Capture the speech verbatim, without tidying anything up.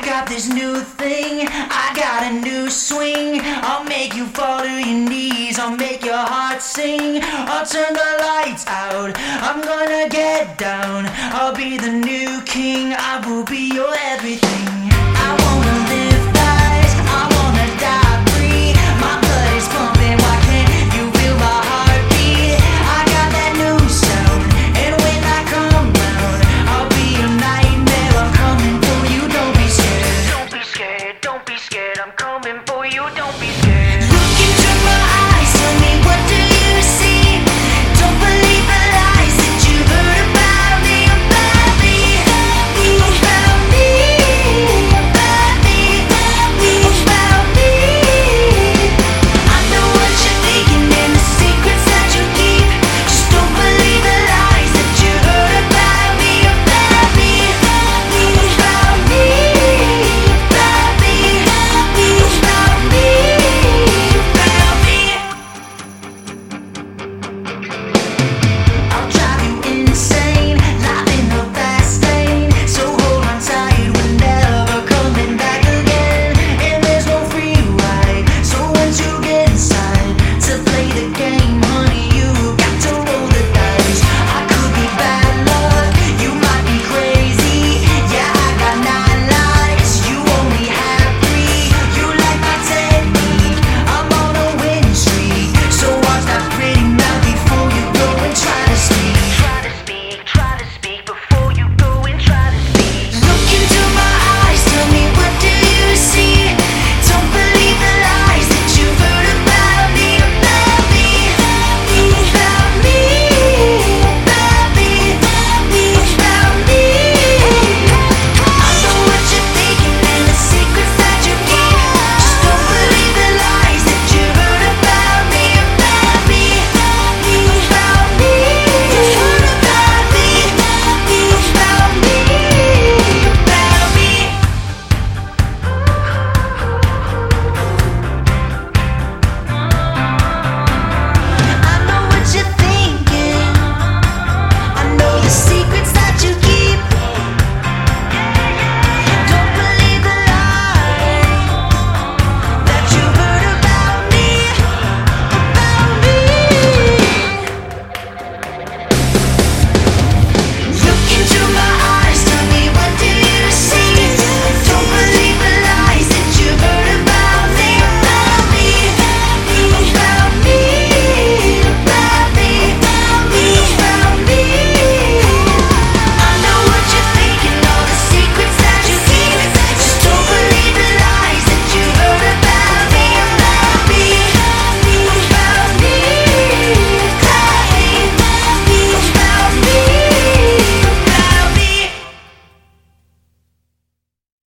got this new thing, I got a new swing. I'll make you fall to your knees, I'll make your heart sing. I'll turn the lights out, I'm gonna get down. I'll be the new king, I will be your everything.